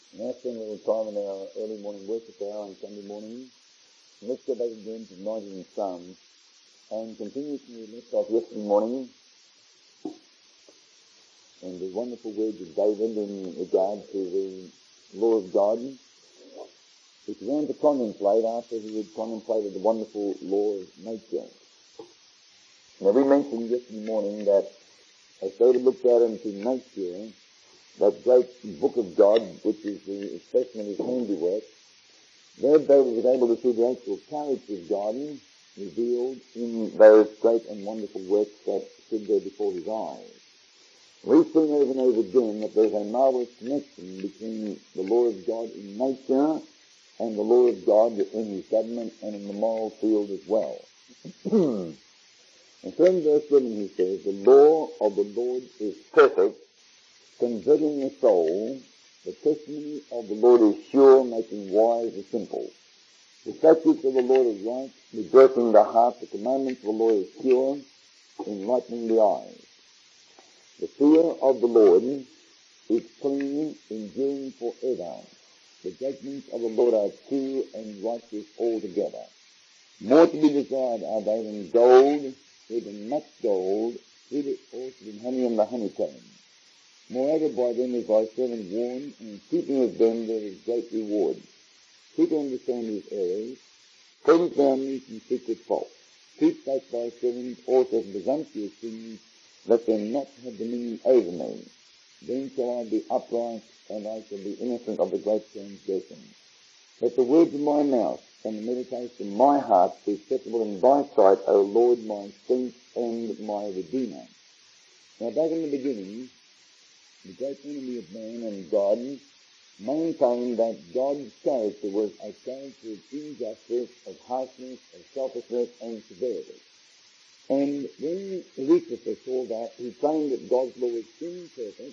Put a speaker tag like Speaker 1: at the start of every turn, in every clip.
Speaker 1: Now spend a little time in our early morning worship hour on Sunday morning. And let's go back again to 19 Psalms and continue to the left off yesterday morning and the wonderful words of David in regard to the law of God, which he began to contemplate after he had contemplated the wonderful law of nature. Now we mentioned yesterday morning that as David looked out into nature, that great book of God, which is the expression of his handiwork, there David was able to see the actual character of God revealed in those great and wonderful works that stood there before his eyes. We've seen over and over again that there's a marvelous connection between the law of God in nature and the law of God in his government and in the moral field as well. And so in verse 7 he says, the law of the Lord is perfect, converting the soul. The testimony of the Lord is sure, making wise the simple. The statutes of the Lord are right, rejoicing the heart. The commandments of the Lord is pure, enlightening the eyes. The fear of the Lord is clean, enduring forever. The judgments of the Lord are true and righteous altogether. More to be desired are they than gold, even much gold, sweeter also than honey and the honeycomb. Moreover, by them is thy servant warned, and in keeping of them there is great reward. Keep to understand his errors, cleanse thou me from secret faults. Keep back thy servant also from presumptuous things, let them not have dominion over me. Then shall I be upright, and I shall be innocent of the great transgression. Let the words of my mouth and the meditation of my heart be acceptable in thy sight, O Lord, my strength and my Redeemer. Now back in the beginning, the great enemy of man and God maintained that God's character was a character of injustice, of harshness, of selfishness, and severity. And when Lucifer saw that, he claimed that God's law was imperfect,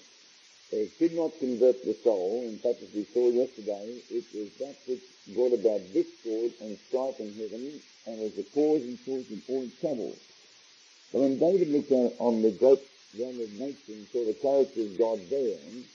Speaker 1: it did not convert the soul. In fact, as we saw yesterday, it was that which brought about discord and strife in heaven, and was the cause and source of all troubles. But when David looked out on the great realm of nature and saw the character of God there,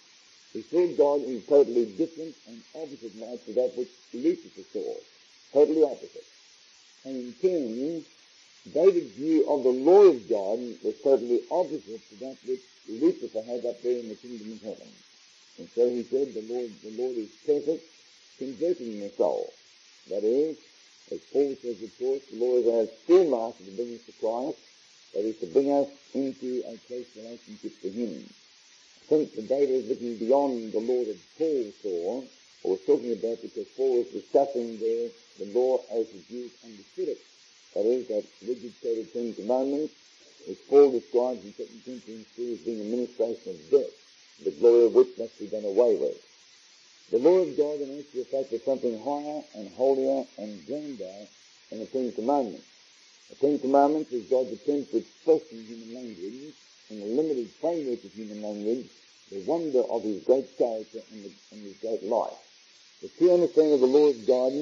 Speaker 1: he saw God in totally different and opposite light to that which Lucifer saw. Totally opposite. And in turn, David's view of the law of God was totally opposite to that which Lucifer had up there in the kingdom of heaven. And so he said, the Lord is perfect, converting the soul. That is, as Paul says, of course, the Lord is our schoolmaster to bring us to Christ. That is to bring us into a close relationship to him. I think that David is looking beyond the law that Paul saw, or was talking about, because Paul was discussing there the law as the Jews understood it. That is, that rigid set of 10 commandments, which Paul describes in 2 Corinthians 2 as being a ministration of death, the glory of which must be done away with. The law of God in actual fact is something higher and holier and grander than the 10 commandments. The 10 Commandments is God's attempt to express in human language, in the limited framework of human language, the wonder of his great character and his great life. The true understanding of the law of God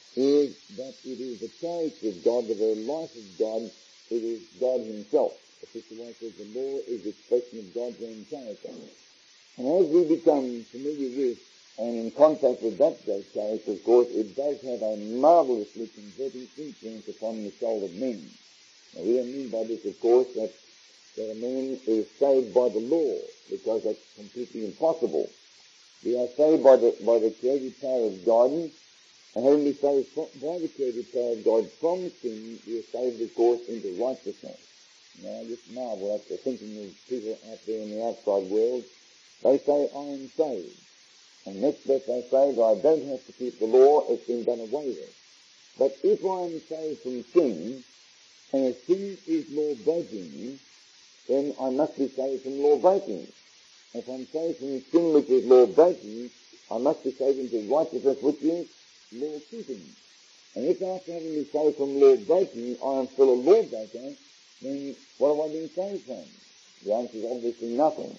Speaker 1: is that it is the character of God, the very life of God, it is God himself. The Sister White says the law is the expression of God's own character. And as we become familiar with and in contact with that great character, of course, it does have a marvelously converting influence upon the soul of men. Now, we don't mean by this, of course, that a man is saved by the law, because that's completely impossible. We are saved by the creative power of God, and having been saved by the creative power of God from sin, we are saved, of course, into righteousness. Now, I just marvel at the thinking of people out there in the outside world. They say, I am saved. And next best they say, I don't have to keep the law, it's been done away with. But if I am saved from sin, and if sin is law breaking, then I must be saved from law breaking. If I'm saved from sin which is law breaking, I must be saved into righteousness which is law keeping. And if after having been saved from law breaking, I am still a law breaker, then what have I been saved from? The answer is obviously nothing.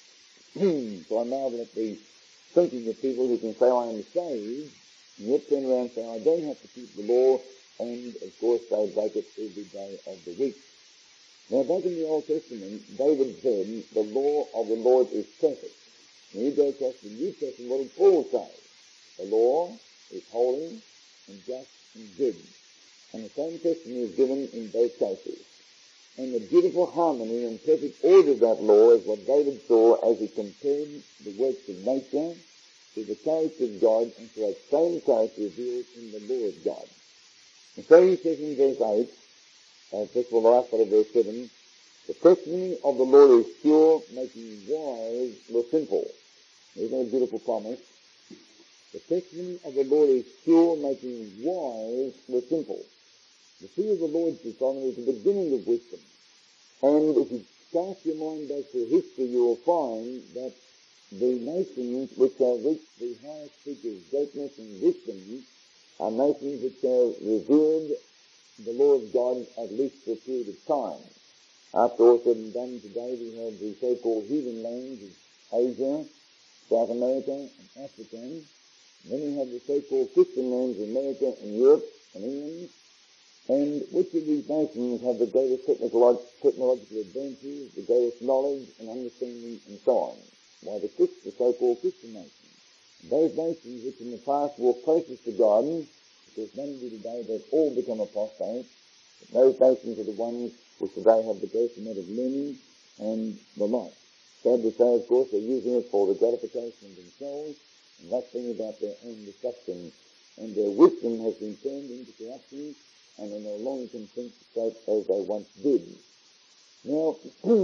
Speaker 1: So I marvel at the thinking of people who can say, I am saved, and yet turn around and say, I don't have to keep the law, and of course they break it every day of the week. Now back in the Old Testament, David said, the law of the Lord is perfect. When you go across the New Testament, what did Paul say? The law is holy and just and good. And the same testimony is given in both cases. And the beautiful harmony and perfect order of that law is what David saw as he compared the works of nature to the character of God and to that same character revealed in the law of God. And so he says in verse 8, first of all, the last part of verse 7, the testimony of the Lord is pure, making wise the simple. Isn't that a beautiful promise? The testimony of the Lord is pure, making wise the simple. The fear of the Lord, Solomon, is the beginning of wisdom. And if you cast your mind back to history, you will find that the nations which have reached the highest peak of greatness and wisdom are nations which have revered the law of God at least for a period of time. After all said and done, today we have the so-called heathen lands of Asia, South America, and Africa. And then we have the so-called Christian lands of America and Europe and England. And which of these nations have the greatest technological advances, the greatest knowledge and understanding, and so on? Why, the so-called Christian nations. Those nations which in the past were closest to God, because none do today, they've all become apostate. Those nations are the ones which today have the greatest amount of learning and the like. Sad to say, of course, they're using it for the gratification of themselves, and that's bring about their own destruction. And their wisdom has been turned into corruption, and they no longer can think straight as they once did. Now,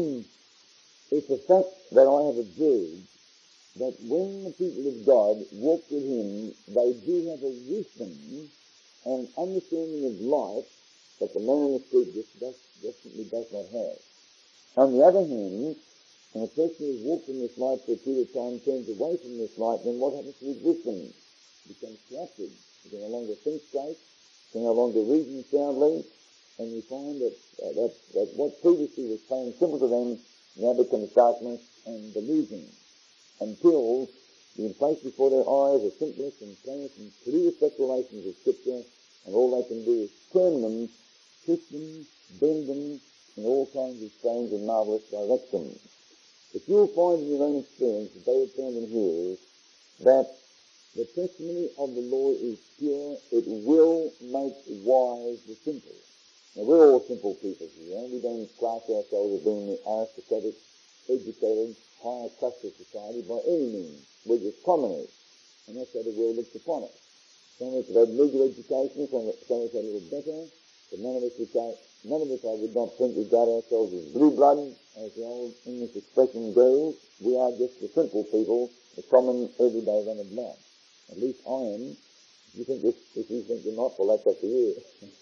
Speaker 1: it's a fact that I have observed that when the people of God walk with Him, they do have a wisdom and understanding of life that the man on the street definitely does not have. On the other hand, when a person who's walked in this light for a period of time turns away from this light, then what happens to his wisdom? He becomes corrupted. He can no longer think straight, he can no longer reason soundly, and you find that what previously was plain simple to them now becomes darkness and delusion, until being placed before their eyes the simplest and plainest and clearest declarations of Scripture, and all they can do is turn them, twist them, bend them in all kinds of strange and marvellous directions. But you'll find in your own experience, as David found in here, that the testimony of the Lord is pure. It will make wise the simple. Now, we're all simple people here. We don't class ourselves as being the aristocratic, educated, higher class of society by any means. We're just commoners, and that's how the world looks upon us. Some of us have had legal education, some of us had a little better, but none of us, I would not think, regard ourselves as blue blood, as the old English expression goes. We are just the simple people, the common, everyday run of life. At least I am. If you think you're not, well, that's up to you.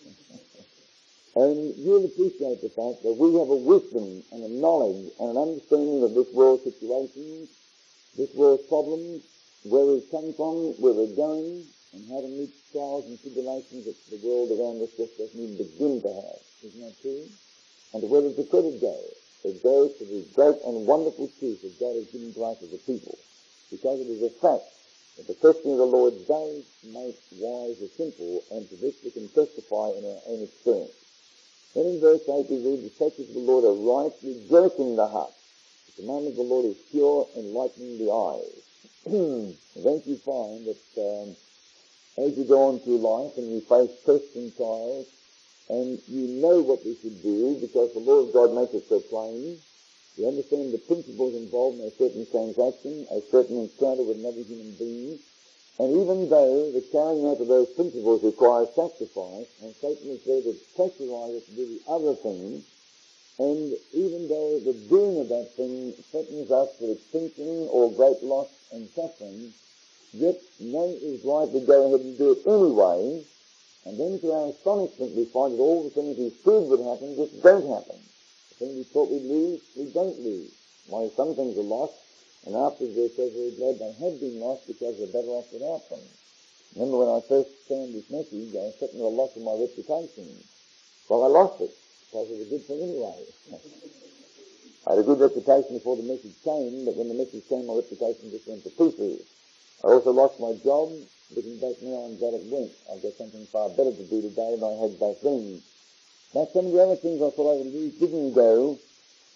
Speaker 1: And you'll appreciate the fact that we have a wisdom and a knowledge and an understanding of this world's situations, this world's problems, where we've come from, where we're going, and how to meet trials and tribulations that the world around us just doesn't even begin to have. Isn't that true? And where does the credit go? It goes to the great and wonderful truth that God has given to us as a people. Because it is a fact that the testimony of the Lord does make wise the simple, and to this we can testify in our own experience. Then in verse 8 we read, the statutes of the Lord are right, rejoicing the heart. The commandment of the Lord is pure, enlightening the eyes. Then you find that as you go on through life and you face tests and trials, and you know what we should do because the law of God makes it so plain, you understand the principles involved in a certain transaction, a certain encounter with another human being, and even though the carrying out of those principles requires sacrifice, and Satan is there to pressurize us to do the other thing, and even though the doing of that thing threatens us with extinction or great loss and suffering, yet none is right to go ahead and do it anyway, and then to our astonishment we find that all the things we feared would happen just don't happen. The things we thought we'd lose, we don't lose. Why, some things are lost, and afterwards we're so very glad they had been lost because we're better off without them. Remember when I first found this message, I was threatened with the loss of my reputation. Well, I lost it, because it was a good thing anyway. I had a good reputation before the message came, but when the message came, my reputation just went to pieces. I also lost my job. Looking back now, I'm glad it went. I've got something far better to do today than I had back then. But some of the other things I thought I would lose didn't go,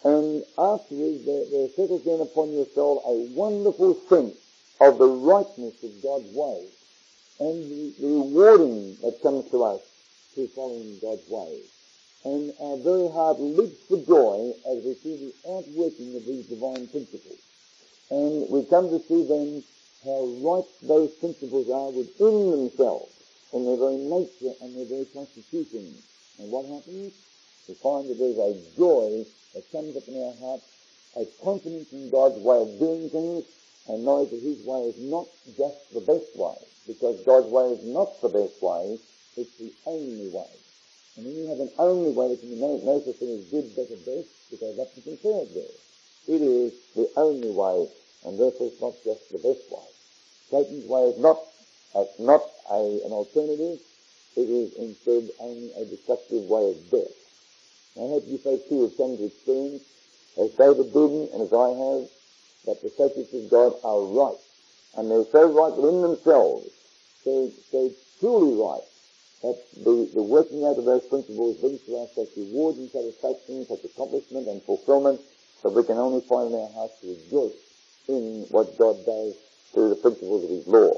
Speaker 1: And afterwards there settles in upon your soul a wonderful sense of the rightness of God's ways and the rewarding that comes to us through following God's ways. And our very heart leaps for joy as we see the outworking of these divine principles. And we come to see then how right those principles are within themselves, in their very nature and their very constitution. And what happens? We find that there's a joy that comes up in our hearts, a confidence in God's way of doing things, and knowledge that His way is not just the best way, because God's way is not the best way, it's the only way. And when you have an only way, there can be no such thing as good, better, best, because that's the compared there. It is the only way, and therefore it's not just the best way. Satan's way is not an alternative, it is instead only a destructive way of death. I hope you folks too have come to experience, as David did and as I have, that the statutes of God are right. And they're so right within themselves, so truly right, that the working out of those principles brings to us such reward and satisfaction, such accomplishment and fulfillment, that we can only find in our hearts to rejoice in what God does through the principles of His law.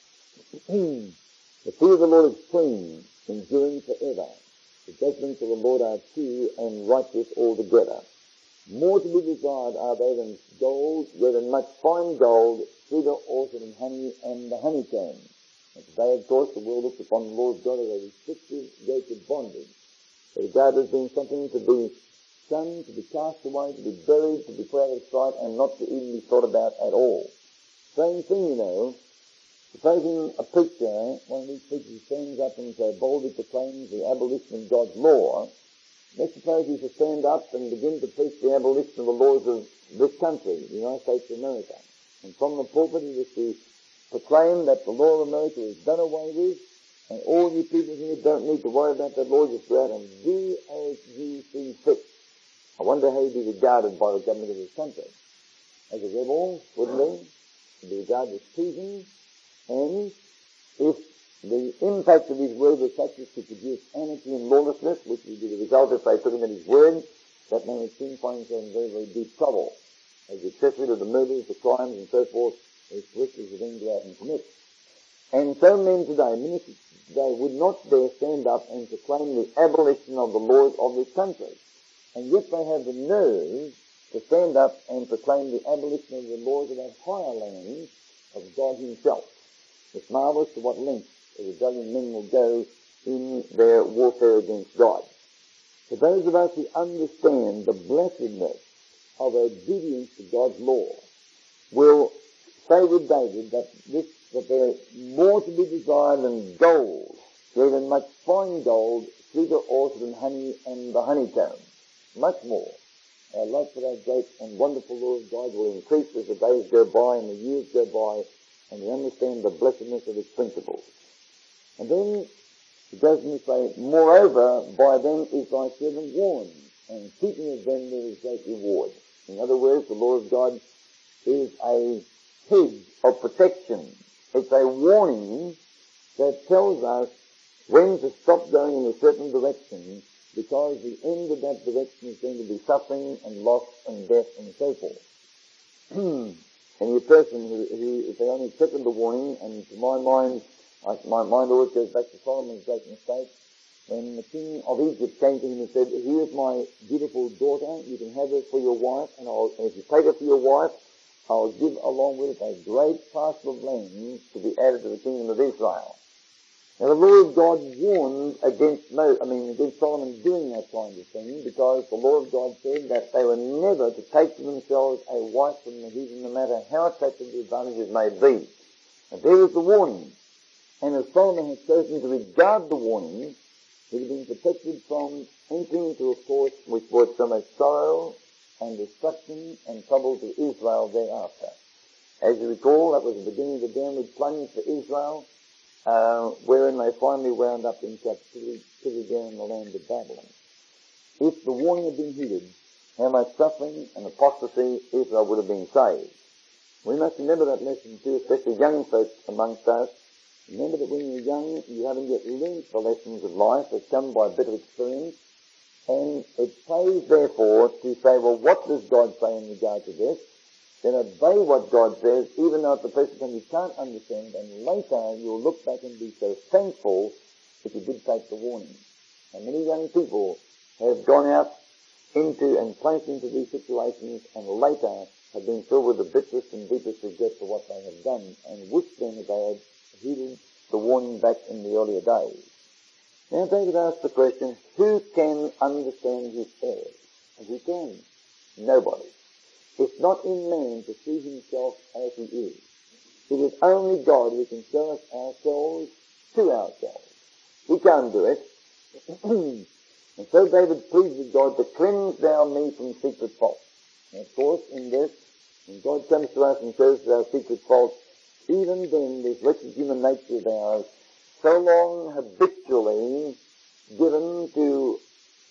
Speaker 1: The fear of the Lord is clean, enduring forever. The judgments of the Lord are true and righteous altogether. More to be desired are they than gold, yea, than much fine gold, cedar also than honey and the honeycomb. And today, of course, the world looks upon the Lord God as a restrictive yoke of bondage. They regard it as being something to be shunned, to be cast away, to be buried, to be put out of sight, and not to even be thought about at all. Same thing, you know. Supposing a preacher, one of these preachers stands up and so boldly proclaims the abolition of God's law, let's suppose he's to stand up and begin to preach the abolition of the laws of this country, the United States of America. And from the pulpit he is to proclaim that the law of America is done away with, and all you people here don't need to worry about that law, just go out and do as you see fit. I wonder how he'd be regarded by the government of this country. As a rebel, wouldn't he? He'd be regarded as treason. And if the impact of his word was such as to produce anarchy and lawlessness, which would be the result if they took him at his word, that man would soon find himself in very, very deep trouble, as accessory to the murders, the crimes, and so forth, his riches would then go out and commit. And so men today, ministers today, would not dare stand up and proclaim the abolition of the laws of this country. And yet they have the nerve to stand up and proclaim the abolition of the laws of that higher land of God Himself. It's marvellous to what lengths the rebellion men will go in their warfare against God. For those of us who understand the blessedness of obedience to God's law will say with David that there is more to be desired than gold, yea, than much fine gold, sweeter also than honey and the honeycomb. Much more. Our love for that great and wonderful law of God will increase as the days go by and the years go by, and we understand the blessedness of its principles. And then it goes on to say, moreover, by them is thy servant warned, and keeping of them there is great reward. In other words, the law of God is a hedge of protection. It's a warning that tells us when to stop going in a certain direction, because the end of that direction is going to be suffering and loss and death and so forth. Any person who, if they only accepted the warning, and to my mind always goes back to Solomon's great mistake, when the king of Egypt came to him and said, here's my beautiful daughter, you can have her for your wife, and if you take her for your wife, I'll give along with it a great parcel of land to be added to the kingdom of Israel. Now the law of God warned against Solomon doing that kind of thing, because the law of God said that they were never to take to themselves a wife from the heathen, no matter how attractive the advantages may be. And there was the warning. And if Solomon had chosen to regard the warning, he would have been protected from entering into a course which brought so much sorrow and destruction and trouble to Israel thereafter. As you recall, that was the beginning of the downward plunge for Israel, wherein they finally wound up in captivity down in the land of Babylon. If the warning had been heeded, how much suffering and apostasy Israel would have been saved. We must remember that lesson too, especially young folks amongst us. Remember that when you're young, you haven't yet learned the lessons of life that come by bitter experience, And it pays, therefore, to say, well, what does God say in regard to this? Then obey what God says, even though at the present time you can't understand, and later you'll look back and be so thankful that you did take the warning. And many young people have gone out into and placed into these situations and later have been filled with the bitterest and deepest regret for what they have done, and wish then that they had heeded the warning back in the earlier days. Now David asked the question, who can understand his errors? And who can? Nobody. It's not in man to see himself as he is. It is only God who can show us ourselves to ourselves. We can't do it. And so David pleads with God to cleanse thou me from secret faults. And of course, in this, when God comes to us and shows us our secret faults, even then this wretched human nature of ours, so long habitually given to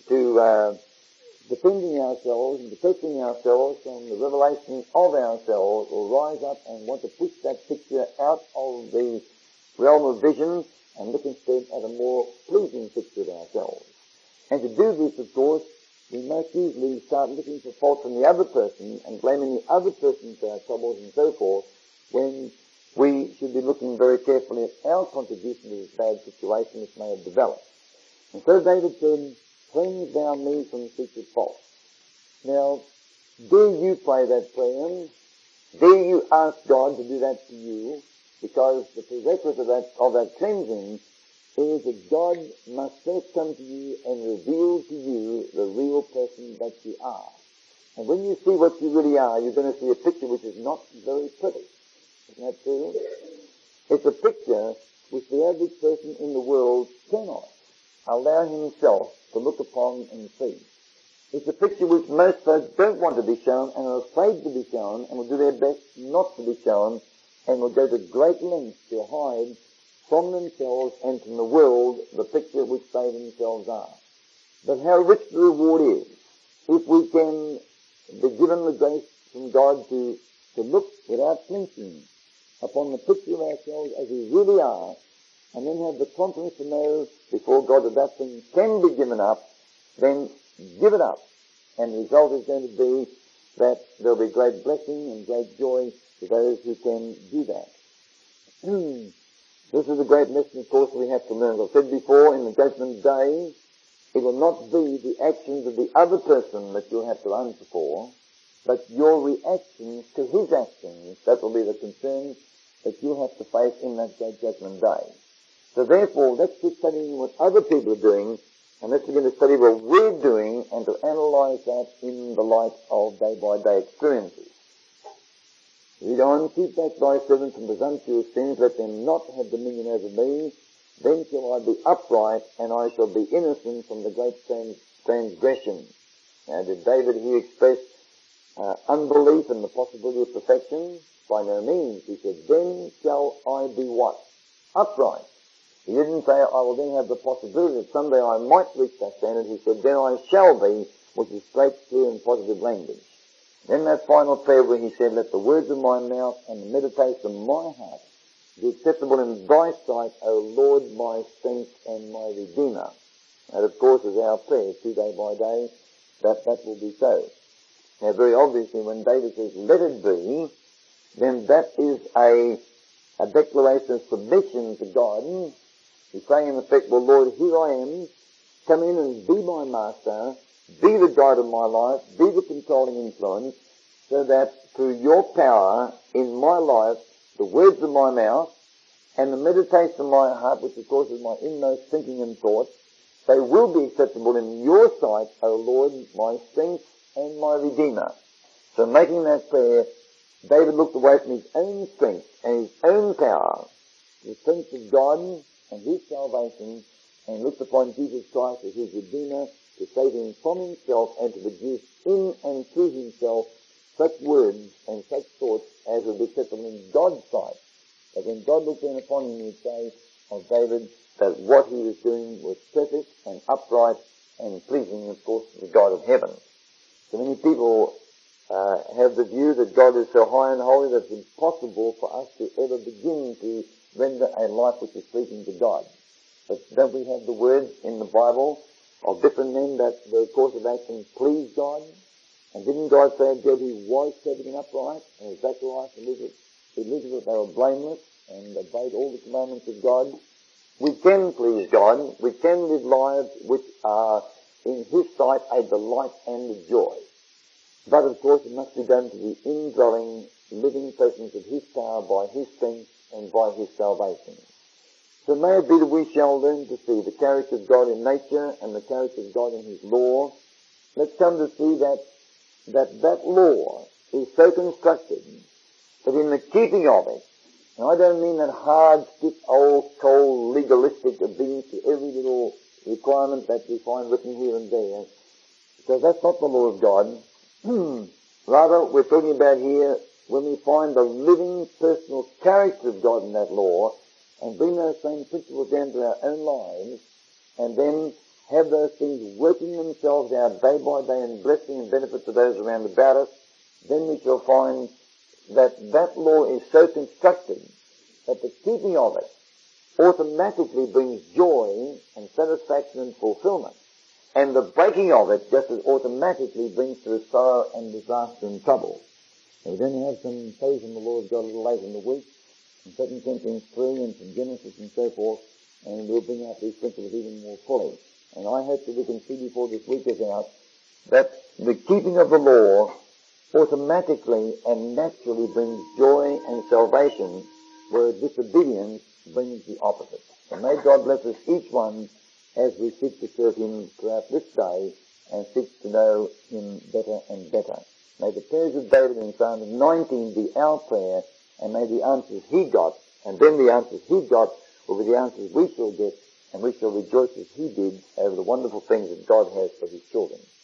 Speaker 1: defending ourselves and protecting ourselves from the revelation of ourselves, will rise up and want to push that picture out of the realm of vision and look instead at a more pleasing picture of ourselves. And to do this, of course, we most easily start looking for faults in the other person and blaming the other person for our troubles and so forth, when we should be looking very carefully at our contribution to this bad situation which may have developed. And so David said, cleanse thou me from secret faults. Now, do you pray that prayer? Do you ask God to do that to you? Because the prerequisite of that cleansing is that God must first come to you and reveal to you the real person that you are. And when you see what you really are, you're going to see a picture which is not very pretty. Isn't that true? It's a picture which the average person in the world cannot allow himself to look upon and see. It's a picture which most folks don't want to be shown and are afraid to be shown and will do their best not to be shown and will go to great lengths to hide from themselves and from the world the picture which they themselves are. But how rich the reward is if we can be given the grace from God to look without flinching upon the picture of ourselves as we really are, and then have the confidence to know before God that that thing can be given up, then give it up. And the result is going to be that there will be great blessing and great joy to those who can do that. This is a great lesson, of course, we have to learn. As I've said before, in the judgment day, it will not be the actions of the other person that you'll have to answer for, but your reactions to his actions. That will be the concern that you'll have to face in that great judgment day. So therefore, let's quit studying what other people are doing, and let's begin to study what we're doing and to analyze that in the light of day-by-day experiences. Read on, keep back thy servants from presumptuous sins, let them not have dominion over me. Then shall I be upright, and I shall be innocent from the great transgression. Now, did David here express unbelief in the possibility of perfection? By no means. He said, then shall I be what? Upright. He didn't say, I will then have the possibility that someday I might reach that standard. He said, then I shall be, which is straight, clear, and positive language. Then that final prayer where he said, let the words of my mouth and the meditation of my heart be acceptable in thy sight, O Lord, my strength and my Redeemer. That, of course, is our prayer, too, day by day, that will be so. Now, very obviously, when David says, let it be, then that is a declaration of submission to God. He's saying, in effect, well, Lord, here I am. Come in and be my master. Be the guide of my life. Be the controlling influence, so that through your power in my life, the words of my mouth and the meditation of my heart, which of course is my inmost thinking and thoughts, they will be acceptable in your sight, O Lord, my strength and my Redeemer. So making that prayer, David looked away from his own strength and his own power, the strength of God and his salvation, and looked upon Jesus Christ as his Redeemer to save him from himself and to produce in and through himself such words and such thoughts as would be acceptable in God's sight. That when God looked down upon him, he would say of David that what he was doing was perfect and upright and pleasing, of course, to the God of heaven. So many people have the view that God is so high and holy that it's impossible for us to ever begin to render a life which is pleasing to God. But don't we have the words in the Bible of different men that their course of action pleased God. And didn't God say of Job he was perfect and upright? And Zacharias and Elizabeth, they were blameless and obeyed all the commandments of God. We can please God. We can live lives which are in His sight a delight and a joy. But of course it must be done to the indwelling, living presence of His power by His strength and by His salvation. So may it be that we shall learn to see the character of God in nature and the character of God in His law. Let's come to see that law is so constructed that in the keeping of it, and I don't mean that hard, stiff, old, cold, legalistic obedience to every little requirement that we find written here and there, because that's not the law of God. Rather, we're talking about here when we find the living personal character of God in that law and bring those same principles down to our own lives and then have those things working themselves out day by day and blessing and benefit to those around about us, then we shall find that law is so constructed that the keeping of it automatically brings joy and satisfaction and fulfillment. And the breaking of it just as automatically brings to us sorrow and disaster and trouble. And we're going to have some praise in the Lord God a little later in the week, from 2 Corinthians 3 and from Genesis and so forth, and we'll bring out these principles even more fully. And I hope that we can see before this week is out that the keeping of the law automatically and naturally brings joy and salvation, where disobedience brings the opposite. And may God bless us each one as we seek to serve Him throughout this day and seek to know Him better and better. May the prayers of David in Psalm 19 be our prayer, and may the answers he got, and then the answers he got, will be the answers we shall get, and we shall rejoice as he did over the wonderful things that God has for His children.